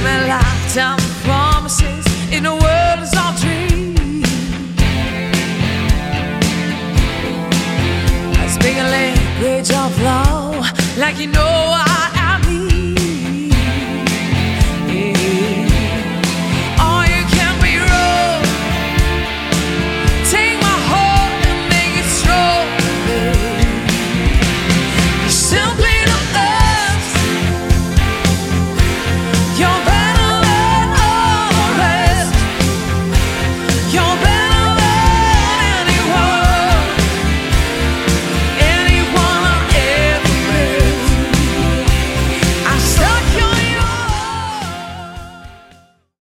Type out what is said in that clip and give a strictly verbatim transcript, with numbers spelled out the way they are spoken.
Lifetime promises in a world is all dream. I speak a language of love, like you know I